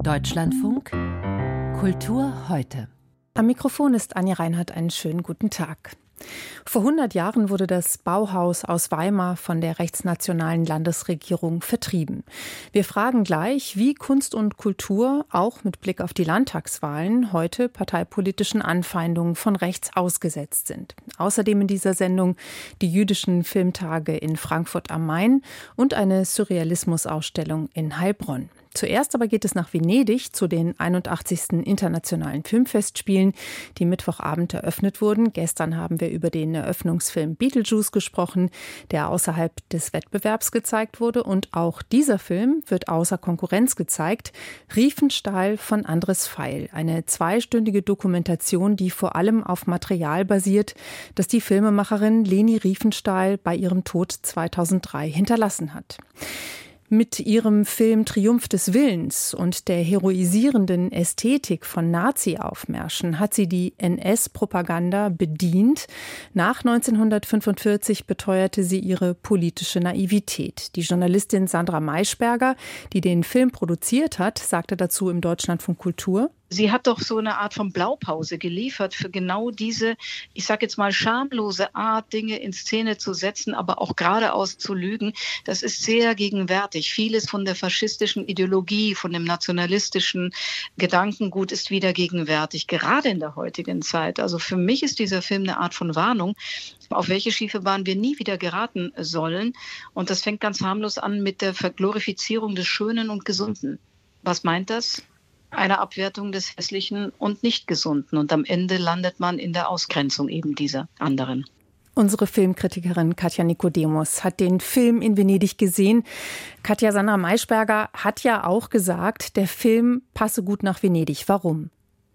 Deutschlandfunk Kultur heute. Am Mikrofon ist Anja Reinhardt. Einen schönen guten Tag. Vor 100 Jahren wurde das Bauhaus aus Weimar von der rechtsnationalen Landesregierung vertrieben. Wir fragen gleich, wie Kunst und Kultur, auch mit Blick auf die Landtagswahlen, heute parteipolitischen Anfeindungen von rechts ausgesetzt sind. Außerdem in dieser Sendung die jüdischen Filmtage in Frankfurt am Main und eine Surrealismusausstellung in Heilbronn. Zuerst aber geht es nach Venedig zu den 81. Internationalen Filmfestspielen, die Mittwochabend eröffnet wurden. Gestern haben wir über den Eröffnungsfilm Beetlejuice gesprochen, der außerhalb des Wettbewerbs gezeigt wurde. Und auch dieser Film wird außer Konkurrenz gezeigt. Riefenstahl von Andres Pfeil, eine zweistündige Dokumentation, die vor allem auf Material basiert, das die Filmemacherin Leni Riefenstahl bei ihrem Tod 2003 hinterlassen hat. Mit ihrem Film Triumph des Willens und der heroisierenden Ästhetik von Nazi-Aufmärschen hat sie die NS-Propaganda bedient. Nach 1945 beteuerte sie ihre politische Naivität. Die Journalistin Sandra Maischberger, die den Film produziert hat, sagte dazu im Deutschlandfunk Kultur: Sie hat doch so eine Art von Blaupause geliefert für genau diese, ich sage jetzt mal, schamlose Art, Dinge in Szene zu setzen, aber auch geradeaus zu lügen. Das ist sehr gegenwärtig. Vieles von der faschistischen Ideologie, von dem nationalistischen Gedankengut ist wieder gegenwärtig, gerade in der heutigen Zeit. Also für mich ist dieser Film eine Art von Warnung, auf welche schiefe Bahn wir nie wieder geraten sollen. Und das fängt ganz harmlos an mit der Verglorifizierung des Schönen und Gesunden. Was meint das? Eine Abwertung des Hässlichen und Nicht-Gesunden. Und am Ende landet man in der Ausgrenzung eben dieser anderen. Unsere Filmkritikerin Katja Nicodemus hat den Film in Venedig gesehen. Katja, Sandra Maischberger hat ja auch gesagt, der Film passe gut nach Venedig. Warum?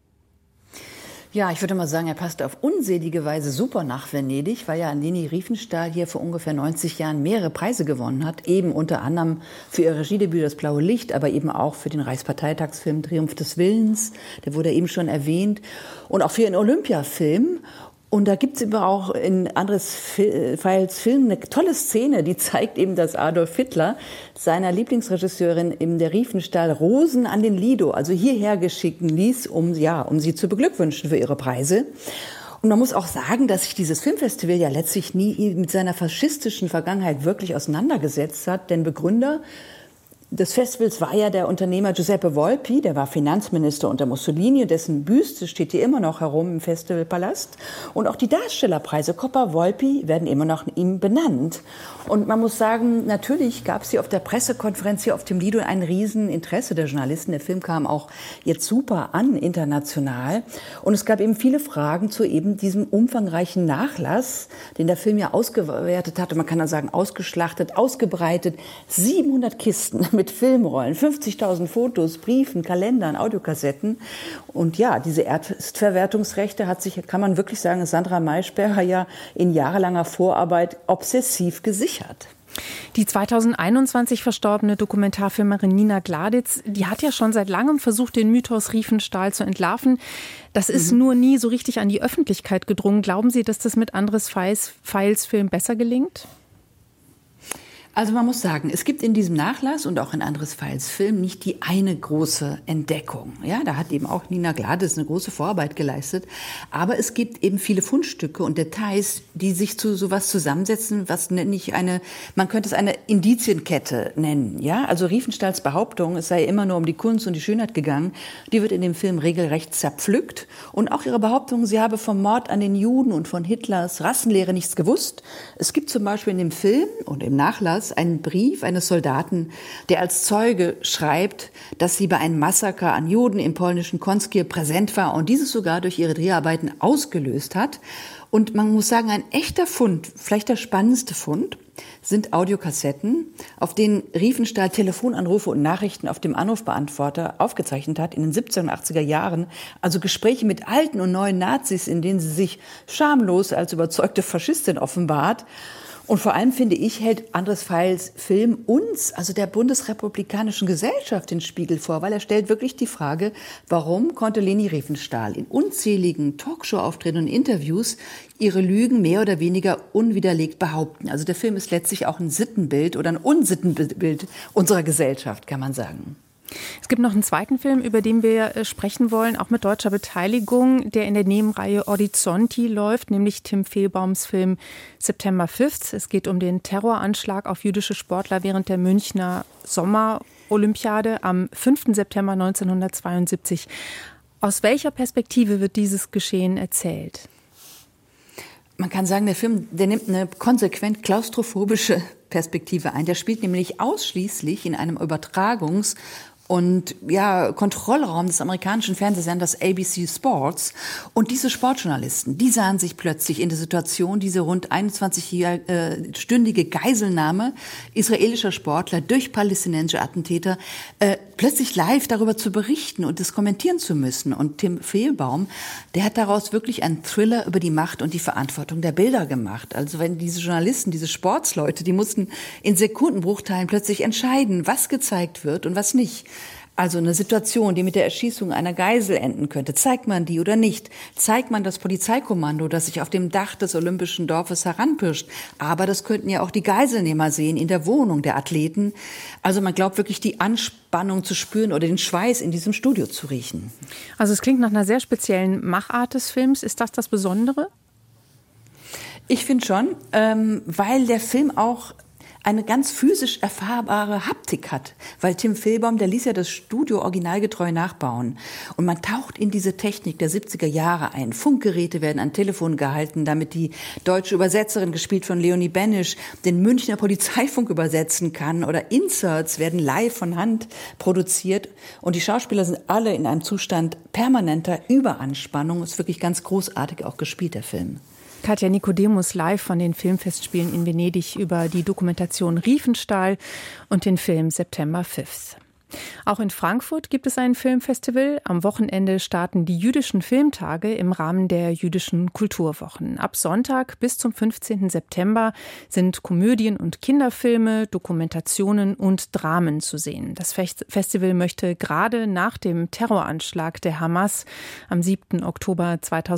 Ja, ich würde mal sagen, er passt auf unselige Weise super nach Venedig, weil ja Leni Riefenstahl hier vor ungefähr 90 Jahren mehrere Preise gewonnen hat. Eben unter anderem für ihr Regiedebüt Das blaue Licht, aber eben auch für den Reichsparteitagsfilm Triumph des Willens. Der wurde eben schon erwähnt. Und auch für ihren Olympiafilm. Und da gibt es aber auch in Andres Pfeils Film eine tolle Szene, die zeigt eben, dass Adolf Hitler seiner Lieblingsregisseurin in der Riefenstahl Rosen an den Lido, also hierher geschicken ließ, um sie zu beglückwünschen für ihre Preise. Und man muss auch sagen, dass sich dieses Filmfestival ja letztlich nie mit seiner faschistischen Vergangenheit wirklich auseinandergesetzt hat, denn Begründer des Festivals war ja der Unternehmer Giuseppe Volpi, der war Finanzminister unter Mussolini, dessen Büste steht hier immer noch herum im Festivalpalast. Und auch die Darstellerpreise Coppa Volpi werden immer noch ihm benannt. Und man muss sagen, natürlich gab es hier auf der Pressekonferenz hier auf dem Lido ein Rieseninteresse der Journalisten. Der Film kam auch jetzt super an, international. Und es gab eben viele Fragen zu eben diesem umfangreichen Nachlass, den der Film ja ausgewertet hat. Und man kann dann sagen, ausgeschlachtet, ausgebreitet. 700 Kisten mit Filmrollen, 50.000 Fotos, Briefen, Kalendern, Audiokassetten. Und ja, diese Erstverwertungsrechte kann man wirklich sagen, Sandra Maischberger ja in jahrelanger Vorarbeit obsessiv gesichert. Die 2021 verstorbene Dokumentarfilmerin Nina Gladitz, die hat ja schon seit langem versucht, den Mythos Riefenstahl zu entlarven. Das ist nur nie so richtig an die Öffentlichkeit gedrungen. Glauben Sie, dass das mit Andres Pfeils Film besser gelingt? Also man muss sagen, es gibt in diesem Nachlass und auch in Andres Pfeils Film nicht die eine große Entdeckung. Ja, da hat eben auch Nina Gladitz eine große Vorarbeit geleistet. Aber es gibt eben viele Fundstücke und Details, die sich zu sowas zusammensetzen, was nenne ich man könnte es eine Indizienkette nennen. Ja, also Riefenstahls Behauptung, es sei immer nur um die Kunst und die Schönheit gegangen, die wird in dem Film regelrecht zerpflückt. Und auch ihre Behauptung, sie habe vom Mord an den Juden und von Hitlers Rassenlehre nichts gewusst. Es gibt zum Beispiel in dem Film und im Nachlass einen Brief eines Soldaten, der als Zeuge schreibt, dass sie bei einem Massaker an Juden im polnischen Konskier präsent war und dieses sogar durch ihre Dreharbeiten ausgelöst hat. Und man muss sagen, ein echter Fund, vielleicht der spannendste Fund, sind Audiokassetten, auf denen Riefenstahl Telefonanrufe und Nachrichten auf dem Anrufbeantworter aufgezeichnet hat in den 70er und 80er Jahren. Also Gespräche mit alten und neuen Nazis, in denen sie sich schamlos als überzeugte Faschistin offenbart. Und vor allem, finde ich, hält Andres Pfeils Film uns, also der bundesrepublikanischen Gesellschaft, den Spiegel vor, weil er stellt wirklich die Frage, warum konnte Leni Riefenstahl in unzähligen Talkshow-Auftritten und Interviews ihre Lügen mehr oder weniger unwiderlegt behaupten. Also der Film ist letztlich auch ein Sittenbild oder ein Unsittenbild unserer Gesellschaft, kann man sagen. Es gibt noch einen zweiten Film, über den wir sprechen wollen, auch mit deutscher Beteiligung, der in der Nebenreihe Orizzonti läuft, nämlich Tim Fehlbaums Film September 5th. Es geht um den Terroranschlag auf jüdische Sportler während der Münchner Sommerolympiade am 5. September 1972. Aus welcher Perspektive wird dieses Geschehen erzählt? Man kann sagen, der Film, der nimmt eine konsequent klaustrophobische Perspektive ein. Der spielt nämlich ausschließlich in einem Übertragungs- und Kontrollraum des amerikanischen Fernsehsenders ABC Sports. Und diese Sportjournalisten, die sahen sich plötzlich in der Situation, diese rund 21-stündige Geiselnahme israelischer Sportler durch palästinensische Attentäter, plötzlich live darüber zu berichten und das kommentieren zu müssen. Und Tim Fehlbaum, der hat daraus wirklich einen Thriller über die Macht und die Verantwortung der Bilder gemacht. Also wenn diese Journalisten, diese Sportsleute, die mussten in Sekundenbruchteilen plötzlich entscheiden, was gezeigt wird und was nicht. Also eine Situation, die mit der Erschießung einer Geisel enden könnte. Zeigt man die oder nicht? Zeigt man das Polizeikommando, das sich auf dem Dach des Olympischen Dorfes heranpirscht? Aber das könnten ja auch die Geiselnehmer sehen in der Wohnung der Athleten. Also man glaubt wirklich, die Anspannung zu spüren oder den Schweiß in diesem Studio zu riechen. Also es klingt nach einer sehr speziellen Machart des Films. Ist das das Besondere? Ich finde schon, weil der Film auch eine ganz physisch erfahrbare Haptik hat. Weil Tim Fehlbaum, der ließ ja das Studio originalgetreu nachbauen. Und man taucht in diese Technik der 70er Jahre ein. Funkgeräte werden an Telefon gehalten, damit die deutsche Übersetzerin, gespielt von Leonie Benisch, den Münchner Polizeifunk übersetzen kann. Oder Inserts werden live von Hand produziert. Und die Schauspieler sind alle in einem Zustand permanenter Überanspannung. Ist wirklich ganz großartig auch gespielt, der Film. Katja Nikodemus live von den Filmfestspielen in Venedig über die Dokumentation Riefenstahl und den Film September 5th. Auch in Frankfurt gibt es ein Filmfestival. Am Wochenende starten die jüdischen Filmtage im Rahmen der jüdischen Kulturwochen. Ab Sonntag bis zum 15. September sind Komödien und Kinderfilme, Dokumentationen und Dramen zu sehen. Das Festival möchte gerade nach dem Terroranschlag der Hamas am 7. Oktober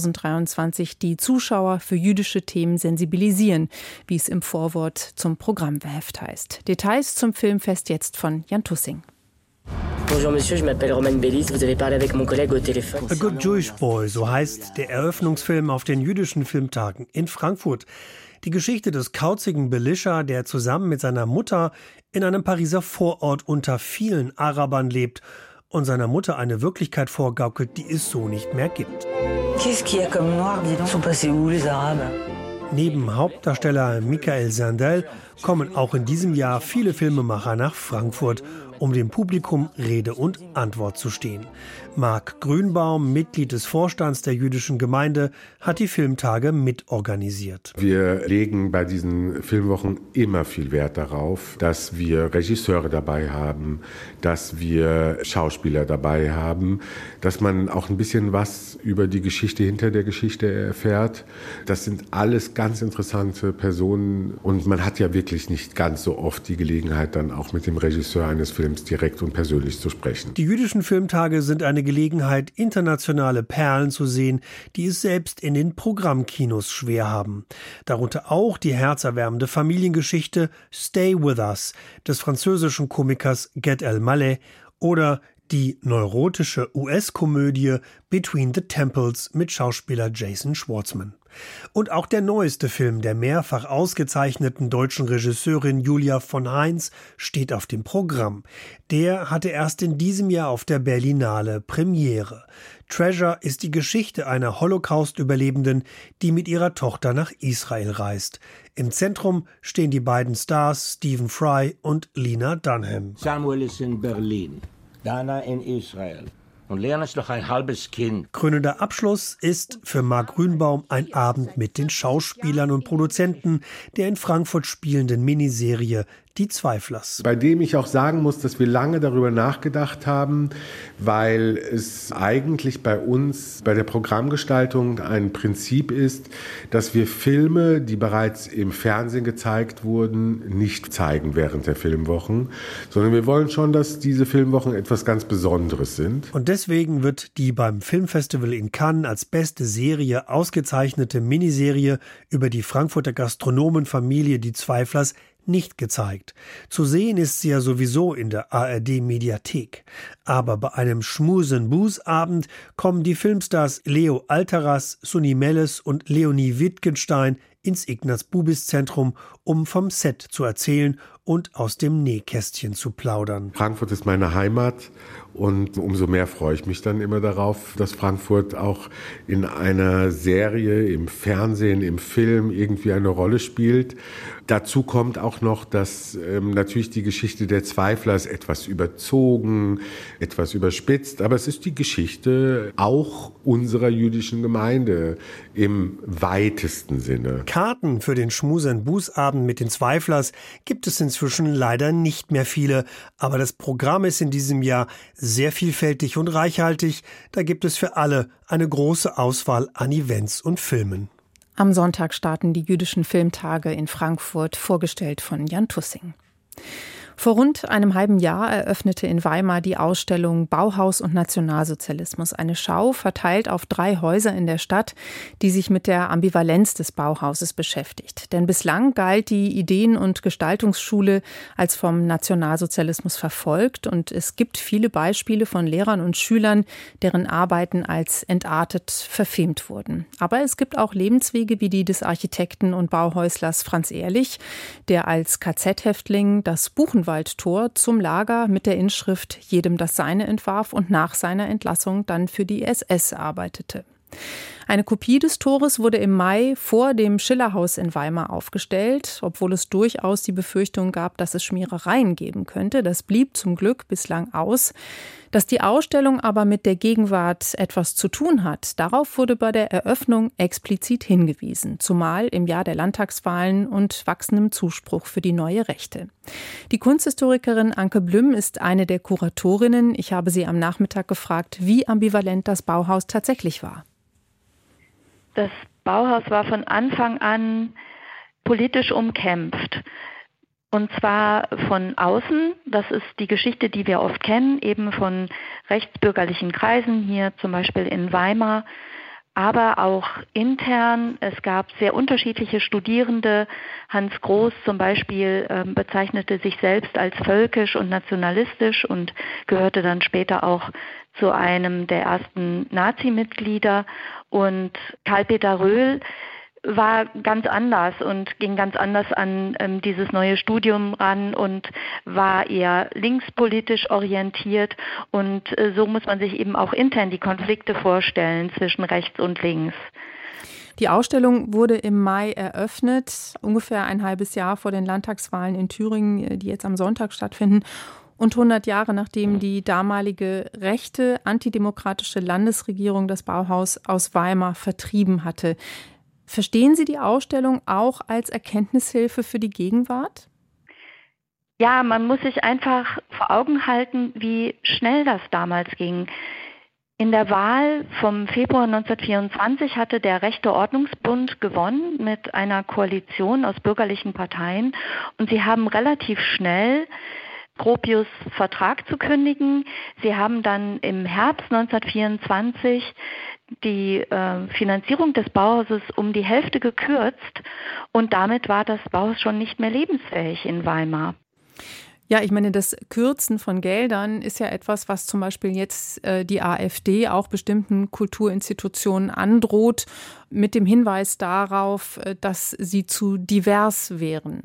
2023 die Zuschauer für jüdische Themen sensibilisieren, wie es im Vorwort zum Programmheft heißt. Details zum Filmfest jetzt von Jan Tussing. Bonjour Monsieur, je m'appelle Romain Bellis, vous avez parlé avec mon collègue au téléphone. A Good Jewish Boy, so heißt der Eröffnungsfilm auf den jüdischen Filmtagen in Frankfurt. Die Geschichte des kauzigen Belisha, der zusammen mit seiner Mutter in einem Pariser Vorort unter vielen Arabern lebt und seiner Mutter eine Wirklichkeit vorgaukelt, die es so nicht mehr gibt. Qu'est-ce qu'il y a comme noir, dis donc? Sont passés où les Arabes? Neben Hauptdarsteller Michael Sandel kommen auch in diesem Jahr viele Filmemacher nach Frankfurt, um dem Publikum Rede und Antwort zu stehen. Marc Grünbaum, Mitglied des Vorstands der jüdischen Gemeinde, hat die Filmtage mitorganisiert. Wir legen bei diesen Filmwochen immer viel Wert darauf, dass wir Regisseure dabei haben, dass wir Schauspieler dabei haben, dass man auch ein bisschen was über die Geschichte hinter der Geschichte erfährt. Das sind alles ganz interessante Personen und man hat ja wirklich nicht ganz so oft die Gelegenheit, dann auch mit dem Regisseur eines Films direkt und persönlich zu sprechen. Die jüdischen Filmtage sind eine Gelegenheit, internationale Perlen zu sehen, die es selbst in den Programmkinos schwer haben. Darunter auch die herzerwärmende Familiengeschichte Stay With Us des französischen Komikers Gad Elmaleh oder die neurotische US-Komödie Between the Temples mit Schauspieler Jason Schwartzman. Und auch der neueste Film der mehrfach ausgezeichneten deutschen Regisseurin Julia von Heinz steht auf dem Programm. Der hatte erst in diesem Jahr auf der Berlinale Premiere. Treasure ist die Geschichte einer Holocaust-Überlebenden, die mit ihrer Tochter nach Israel reist. Im Zentrum stehen die beiden Stars Stephen Fry und Lena Dunham. Samuel ist in Berlin, Dana in Israel. Und Leon ist doch ein halbes Kind. Krönender Abschluss ist für Marc Grünbaum ein Abend mit den Schauspielern und Produzenten der in Frankfurt spielenden Miniserie Die Zweiflers. Bei dem ich auch sagen muss, dass wir lange darüber nachgedacht haben, weil es eigentlich bei uns, bei der Programmgestaltung ein Prinzip ist, dass wir Filme, die bereits im Fernsehen gezeigt wurden, nicht zeigen während der Filmwochen, sondern wir wollen schon, dass diese Filmwochen etwas ganz Besonderes sind. Und deswegen wird die beim Filmfestival in Cannes als beste Serie ausgezeichnete Miniserie über die Frankfurter Gastronomenfamilie Die Zweiflers nicht gezeigt. Zu sehen ist sie ja sowieso in der ARD-Mediathek. Aber bei einem Schmusen-Bus-Abend kommen die Filmstars Leo Alteras, Sunny Melles und Leonie Wittgenstein ins Ignaz-Bubis-Zentrum, um vom Set zu erzählen und aus dem Nähkästchen zu plaudern. Frankfurt ist meine Heimat und umso mehr freue ich mich dann immer darauf, dass Frankfurt auch in einer Serie, im Fernsehen, im Film irgendwie eine Rolle spielt. Dazu kommt auch noch, dass natürlich die Geschichte der Zweifler ist etwas überzogen, etwas überspitzt, aber es ist die Geschichte auch unserer jüdischen Gemeinde im weitesten Sinne. Karten für den Schmusen-Bus-Abend mit den Zweiflers gibt es inzwischen leider nicht mehr viele, aber das Programm ist in diesem Jahr sehr vielfältig und reichhaltig. Da gibt es für alle eine große Auswahl an Events und Filmen. Am Sonntag starten die jüdischen Filmtage in Frankfurt, vorgestellt von Jan Tussing. Vor rund einem halben Jahr eröffnete in Weimar die Ausstellung Bauhaus und Nationalsozialismus, eine Schau verteilt auf 3 Häuser in der Stadt, die sich mit der Ambivalenz des Bauhauses beschäftigt. Denn bislang galt die Ideen- und Gestaltungsschule als vom Nationalsozialismus verfolgt und es gibt viele Beispiele von Lehrern und Schülern, deren Arbeiten als entartet verfilmt wurden. Aber es gibt auch Lebenswege wie die des Architekten und Bauhäuslers Franz Ehrlich, der als KZ-Häftling das Buchenwaldtor zum Lager mit der Inschrift „Jedem das Seine" entwarf und nach seiner Entlassung dann für die SS arbeitete. Eine Kopie des Tores wurde im Mai vor dem Schillerhaus in Weimar aufgestellt, obwohl es durchaus die Befürchtung gab, dass es Schmierereien geben könnte. Das blieb zum Glück bislang aus. Dass die Ausstellung aber mit der Gegenwart etwas zu tun hat, darauf wurde bei der Eröffnung explizit hingewiesen, zumal im Jahr der Landtagswahlen und wachsendem Zuspruch für die neue Rechte. Die Kunsthistorikerin Anke Blüm ist eine der Kuratorinnen. Ich habe sie am Nachmittag gefragt, wie ambivalent das Bauhaus tatsächlich war. Das Bauhaus war von Anfang an politisch umkämpft. Und zwar von außen, das ist die Geschichte, die wir oft kennen, eben von rechtsbürgerlichen Kreisen, hier zum Beispiel in Weimar, aber auch intern. Es gab sehr unterschiedliche Studierende. Hans Groß zum Beispiel bezeichnete sich selbst als völkisch und nationalistisch und gehörte dann später auch zu einem der ersten Nazi-Mitglieder. Und Karl-Peter Röhl war ganz anders und ging ganz anders an dieses neue Studium ran und war eher linkspolitisch orientiert. Und so muss man sich eben auch intern die Konflikte vorstellen zwischen rechts und links. Die Ausstellung wurde im Mai eröffnet, ungefähr ein halbes Jahr vor den Landtagswahlen in Thüringen, die jetzt am Sonntag stattfinden. Und 100 Jahre nachdem die damalige rechte, antidemokratische Landesregierung das Bauhaus aus Weimar vertrieben hatte. Verstehen Sie die Ausstellung auch als Erkenntnishilfe für die Gegenwart? Ja, man muss sich einfach vor Augen halten, wie schnell das damals ging. In der Wahl vom Februar 1924 hatte der Rechte Ordnungsbund gewonnen mit einer Koalition aus bürgerlichen Parteien und sie haben relativ schnell Gropius Vertrag zu kündigen. Sie haben dann im Herbst 1924 die Finanzierung des Bauhauses um die Hälfte gekürzt und damit war das Bauhaus schon nicht mehr lebensfähig in Weimar. Ja, ich meine, das Kürzen von Geldern ist ja etwas, was zum Beispiel jetzt die AfD auch bestimmten Kulturinstitutionen androht, mit dem Hinweis darauf, dass sie zu divers wären.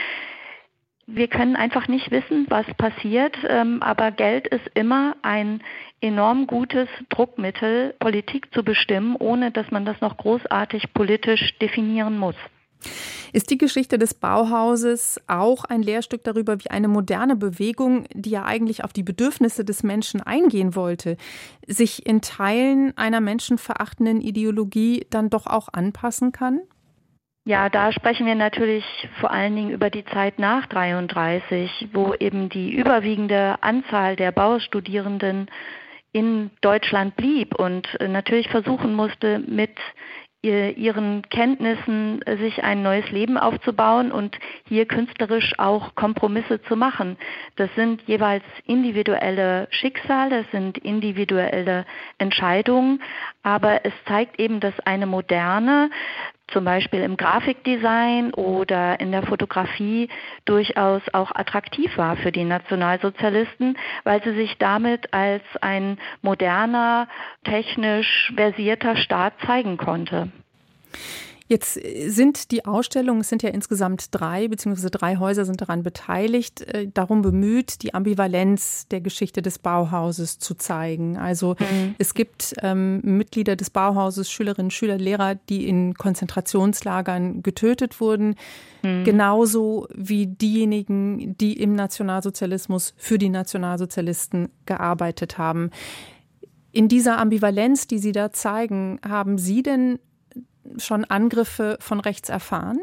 Wir können einfach nicht wissen, was passiert, aber Geld ist immer ein enorm gutes Druckmittel, Politik zu bestimmen, ohne dass man das noch großartig politisch definieren muss. Ist die Geschichte des Bauhauses auch ein Lehrstück darüber, wie eine moderne Bewegung, die ja eigentlich auf die Bedürfnisse des Menschen eingehen wollte, sich in Teilen einer menschenverachtenden Ideologie dann doch auch anpassen kann? Ja, da sprechen wir natürlich vor allen Dingen über die Zeit nach 1933, wo eben die überwiegende Anzahl der Bauhausstudierenden in Deutschland blieb und natürlich versuchen musste, mit ihren Kenntnissen sich ein neues Leben aufzubauen und hier künstlerisch auch Kompromisse zu machen. Das sind jeweils individuelle Schicksale, es sind individuelle Entscheidungen, aber es zeigt eben, dass eine moderne zum Beispiel im Grafikdesign oder in der Fotografie durchaus auch attraktiv war für die Nationalsozialisten, weil sie sich damit als ein moderner, technisch versierter Staat zeigen konnte. Jetzt sind die Ausstellungen, es sind ja insgesamt 3, beziehungsweise 3 Häuser sind daran beteiligt, darum bemüht, die Ambivalenz der Geschichte des Bauhauses zu zeigen. Also es gibt Mitglieder des Bauhauses, Schülerinnen, Schüler, Lehrer, die in Konzentrationslagern getötet wurden, genauso wie diejenigen, die im Nationalsozialismus für die Nationalsozialisten gearbeitet haben. In dieser Ambivalenz, die Sie da zeigen, haben Sie denn schon Angriffe von rechts erfahren?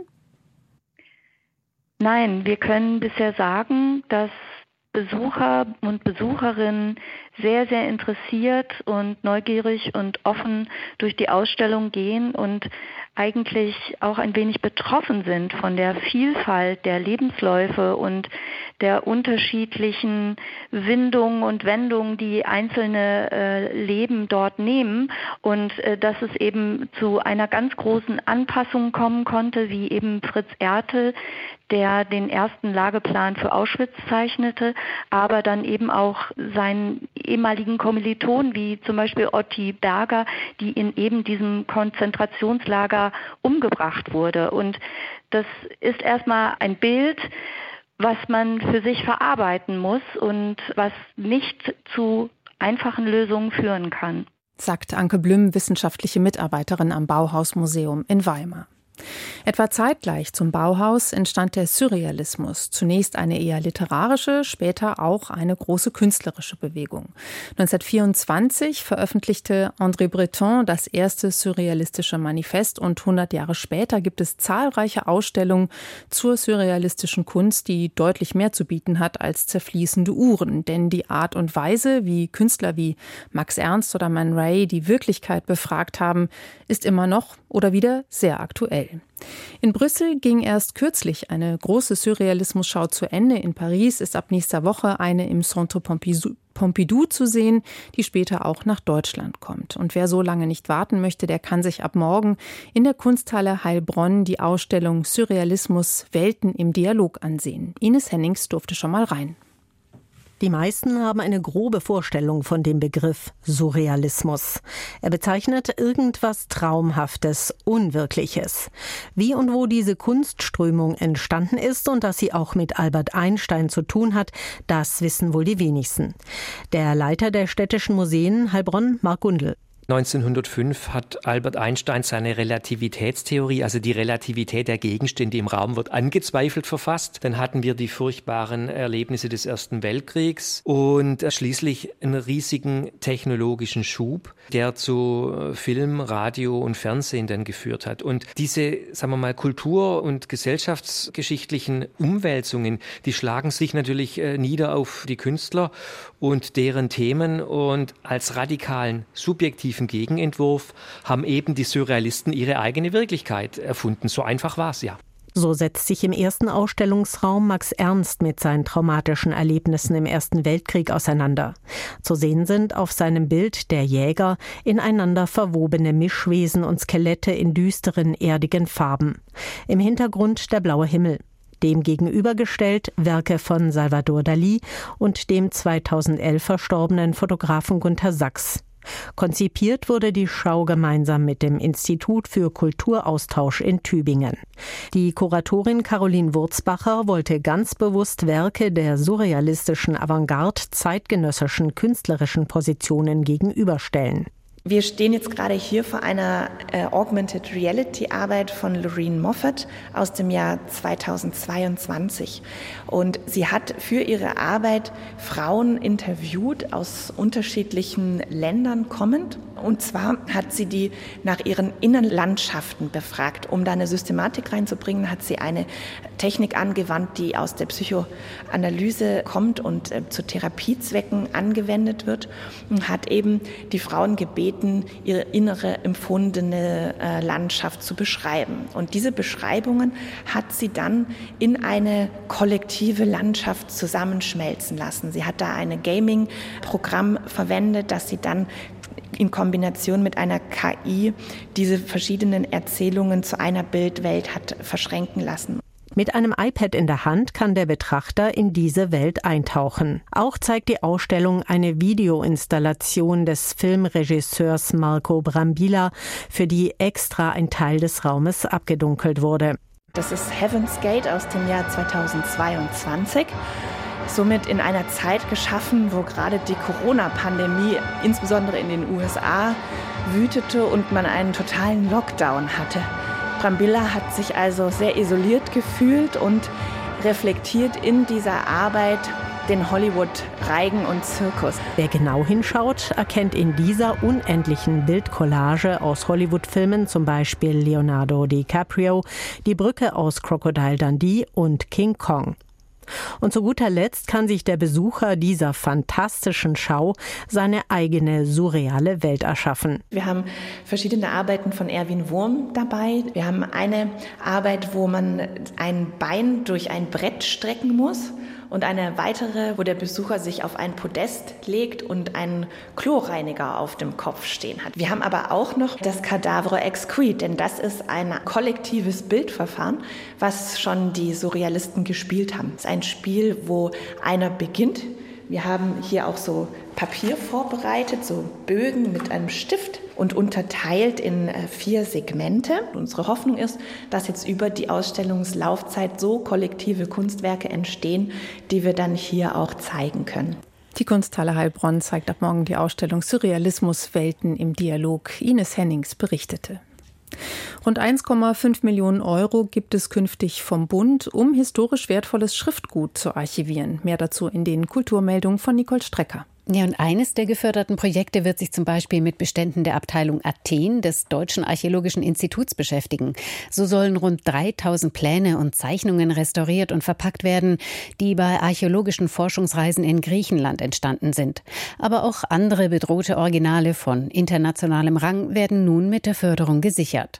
Nein, wir können bisher sagen, dass Besucher und Besucherinnen sehr, sehr interessiert und neugierig und offen durch die Ausstellung gehen und eigentlich auch ein wenig betroffen sind von der Vielfalt der Lebensläufe und der unterschiedlichen Windungen und Wendungen, die einzelne Leben dort nehmen und dass es eben zu einer ganz großen Anpassung kommen konnte, wie eben Fritz Ertl, der den ersten Lageplan für Auschwitz zeichnete, aber dann eben auch seinen ehemaligen Kommilitonen, wie zum Beispiel Otti Berger, die in eben diesem Konzentrationslager umgebracht wurde. Und das ist erstmal ein Bild, was man für sich verarbeiten muss und was nicht zu einfachen Lösungen führen kann. Sagt Anke Blüm, wissenschaftliche Mitarbeiterin am Bauhausmuseum in Weimar. Etwa zeitgleich zum Bauhaus entstand der Surrealismus. Zunächst eine eher literarische, später auch eine große künstlerische Bewegung. 1924 veröffentlichte André Breton das erste surrealistische Manifest und 100 Jahre später gibt es zahlreiche Ausstellungen zur surrealistischen Kunst, die deutlich mehr zu bieten hat als zerfließende Uhren. Denn die Art und Weise, wie Künstler wie Max Ernst oder Man Ray die Wirklichkeit befragt haben, ist immer noch oder wieder sehr aktuell. In Brüssel ging erst kürzlich eine große Surrealismus-Schau zu Ende. In Paris ist ab nächster Woche eine im Centre Pompidou zu sehen, die später auch nach Deutschland kommt. Und wer so lange nicht warten möchte, der kann sich ab morgen in der Kunsthalle Heilbronn die Ausstellung Surrealismus Welten im Dialog ansehen. Ines Hennings durfte schon mal rein. Die meisten haben eine grobe Vorstellung von dem Begriff Surrealismus. Er bezeichnet irgendwas Traumhaftes, Unwirkliches. Wie und wo diese Kunstströmung entstanden ist und dass sie auch mit Albert Einstein zu tun hat, das wissen wohl die wenigsten. Der Leiter der Städtischen Museen Heilbronn, Marc Gundel. 1905 hat Albert Einstein seine Relativitätstheorie, also die Relativität der Gegenstände im Raum, wird angezweifelt verfasst. Dann hatten wir die furchtbaren Erlebnisse des Ersten Weltkriegs und schließlich einen riesigen technologischen Schub, der zu Film, Radio und Fernsehen dann geführt hat. Und diese, sagen wir mal, kultur- und gesellschaftsgeschichtlichen Umwälzungen, die schlagen sich natürlich nieder auf die Künstler und deren Themen und als radikalen, subjektiven Gegenentwurf haben eben die Surrealisten ihre eigene Wirklichkeit erfunden. So einfach war es ja. So setzt sich im ersten Ausstellungsraum Max Ernst mit seinen traumatischen Erlebnissen im Ersten Weltkrieg auseinander. Zu sehen sind auf seinem Bild der Jäger ineinander verwobene Mischwesen und Skelette in düsteren, erdigen Farben. Im Hintergrund der blaue Himmel. Dem gegenübergestellt Werke von Salvador Dalí und dem 2011 verstorbenen Fotografen Gunter Sachs. Konzipiert wurde die Schau gemeinsam mit dem Institut für Kulturaustausch in Tübingen. Die Kuratorin Caroline Wurzbacher wollte ganz bewusst Werke der surrealistischen Avantgarde zeitgenössischen künstlerischen Positionen gegenüberstellen. Wir stehen jetzt gerade hier vor einer Augmented Reality Arbeit von Lorraine Moffat aus dem Jahr 2022. Und sie hat für ihre Arbeit Frauen interviewt aus unterschiedlichen Ländern kommend. Und zwar hat sie die nach ihren Innenlandschaften befragt. Um da eine Systematik reinzubringen, hat sie eine Technik angewandt, die aus der Psychoanalyse kommt und zu Therapiezwecken angewendet wird. Und hat eben die Frauen gebeten, ihre innere empfundene Landschaft zu beschreiben. Und diese Beschreibungen hat sie dann in eine kollektive Landschaft zusammenschmelzen lassen. Sie hat da ein Gaming-Programm verwendet, das sie dann in Kombination mit einer KI diese verschiedenen Erzählungen zu einer Bildwelt hat verschränken lassen. Mit einem iPad in der Hand kann der Betrachter in diese Welt eintauchen. Auch zeigt die Ausstellung eine Videoinstallation des Filmregisseurs Marco Brambilla, für die extra ein Teil des Raumes abgedunkelt wurde. Das ist Heaven's Gate aus dem Jahr 2022. Somit in einer Zeit geschaffen, wo gerade die Corona-Pandemie, insbesondere in den USA, wütete und man einen totalen Lockdown hatte. Brambilla hat sich also sehr isoliert gefühlt und reflektiert in dieser Arbeit den Hollywood-Reigen und Zirkus. Wer genau hinschaut, erkennt in dieser unendlichen Bildcollage aus Hollywood-Filmen, zum Beispiel Leonardo DiCaprio, die Brücke aus Crocodile Dundee und King Kong. Und zu guter Letzt kann sich der Besucher dieser fantastischen Schau seine eigene surreale Welt erschaffen. Wir haben verschiedene Arbeiten von Erwin Wurm dabei. Wir haben eine Arbeit, wo man ein Bein durch ein Brett strecken muss, und eine weitere, wo der Besucher sich auf ein Podest legt und einen Kloreiniger auf dem Kopf stehen hat. Wir haben aber auch noch das Cadavre exquis, denn das ist ein kollektives Bildverfahren, was schon die Surrealisten gespielt haben. Es ist ein Spiel, wo einer beginnt. Wir haben hier auch so Papier vorbereitet, so Bögen mit einem Stift und unterteilt in 4 Segmente. Unsere Hoffnung ist, dass jetzt über die Ausstellungslaufzeit so kollektive Kunstwerke entstehen, die wir dann hier auch zeigen können. Die Kunsthalle Heilbronn zeigt ab morgen die Ausstellung Surrealismus Welten im Dialog. Ines Hennings berichtete. Rund 1,5 Millionen Euro gibt es künftig vom Bund, um historisch wertvolles Schriftgut zu archivieren. Mehr dazu in den Kulturmeldungen von Nicole Strecker. Ja, und eines der geförderten Projekte wird sich zum Beispiel mit Beständen der Abteilung Athen des Deutschen Archäologischen Instituts beschäftigen. So sollen rund 3000 Pläne und Zeichnungen restauriert und verpackt werden, die bei archäologischen Forschungsreisen in Griechenland entstanden sind. Aber auch andere bedrohte Originale von internationalem Rang werden nun mit der Förderung gesichert.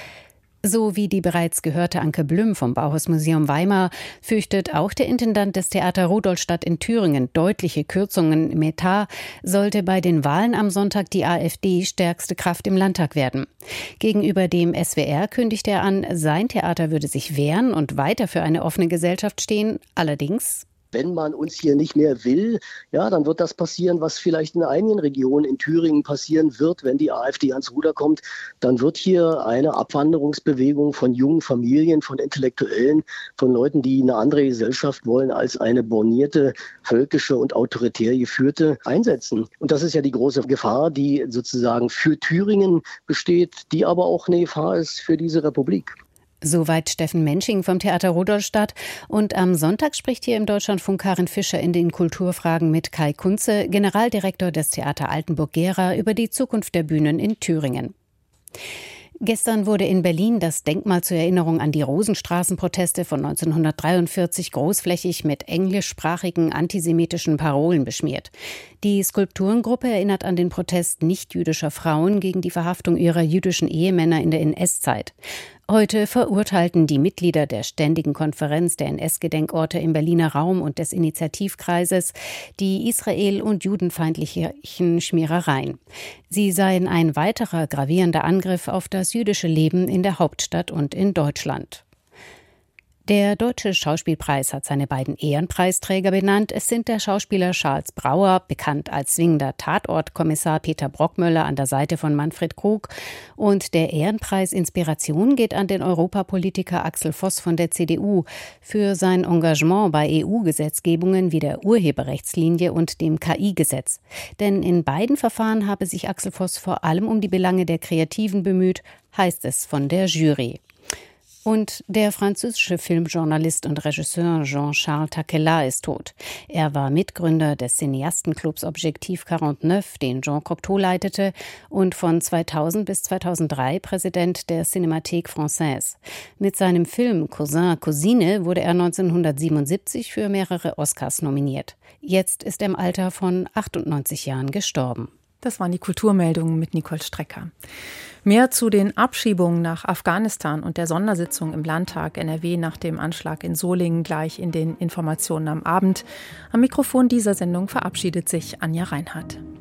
So wie die bereits gehörte Anke Blüm vom Bauhausmuseum Weimar fürchtet auch der Intendant des Theater Rudolstadt in Thüringen deutliche Kürzungen im Etat, sollte bei den Wahlen am Sonntag die AfD stärkste Kraft im Landtag werden. Gegenüber dem SWR kündigte er an, sein Theater würde sich wehren und weiter für eine offene Gesellschaft stehen. Allerdings: Wenn man uns hier nicht mehr will, ja, dann wird das passieren, was vielleicht in einigen Regionen in Thüringen passieren wird, wenn die AfD ans Ruder kommt. Dann wird hier eine Abwanderungsbewegung von jungen Familien, von Intellektuellen, von Leuten, die eine andere Gesellschaft wollen als eine bornierte, völkische und autoritär geführte, einsetzen. Und das ist ja die große Gefahr, die sozusagen für Thüringen besteht, die aber auch eine Gefahr ist für diese Republik. Soweit Steffen Mensching vom Theater Rudolstadt. Und am Sonntag spricht hier im Deutschlandfunk Karin Fischer in den Kulturfragen mit Kai Kunze, Generaldirektor des Theater Altenburg-Gera, über die Zukunft der Bühnen in Thüringen. Gestern wurde in Berlin das Denkmal zur Erinnerung an die Rosenstraßenproteste von 1943 großflächig mit englischsprachigen antisemitischen Parolen beschmiert. Die Skulpturengruppe erinnert an den Protest nicht-jüdischer Frauen gegen die Verhaftung ihrer jüdischen Ehemänner in der NS-Zeit. Heute verurteilten die Mitglieder der Ständigen Konferenz der NS-Gedenkorte im Berliner Raum und des Initiativkreises die israel- und judenfeindlichen Schmierereien. Sie seien ein weiterer gravierender Angriff auf das jüdische Leben in der Hauptstadt und in Deutschland. Der Deutsche Schauspielpreis hat seine beiden Ehrenpreisträger benannt. Es sind der Schauspieler Charles Brauer, bekannt als swingender Tatortkommissar Peter Brockmöller an der Seite von Manfred Krug, und der Ehrenpreis Inspiration geht an den Europapolitiker Axel Voss von der CDU für sein Engagement bei EU-Gesetzgebungen wie der Urheberrechtslinie und dem KI-Gesetz. Denn in beiden Verfahren habe sich Axel Voss vor allem um die Belange der Kreativen bemüht, heißt es von der Jury. Und der französische Filmjournalist und Regisseur Jean-Charles Taquelat ist tot. Er war Mitgründer des Cineastenclubs Objectif 49, den Jean Cocteau leitete, und von 2000 bis 2003 Präsident der Cinémathèque Française. Mit seinem Film Cousin, Cousine wurde er 1977 für mehrere Oscars nominiert. Jetzt ist er im Alter von 98 Jahren gestorben. Das waren die Kulturmeldungen mit Nicole Strecker. Mehr zu den Abschiebungen nach Afghanistan und der Sondersitzung im Landtag NRW nach dem Anschlag in Solingen gleich in den Informationen am Abend. Am Mikrofon dieser Sendung verabschiedet sich Anja Reinhardt.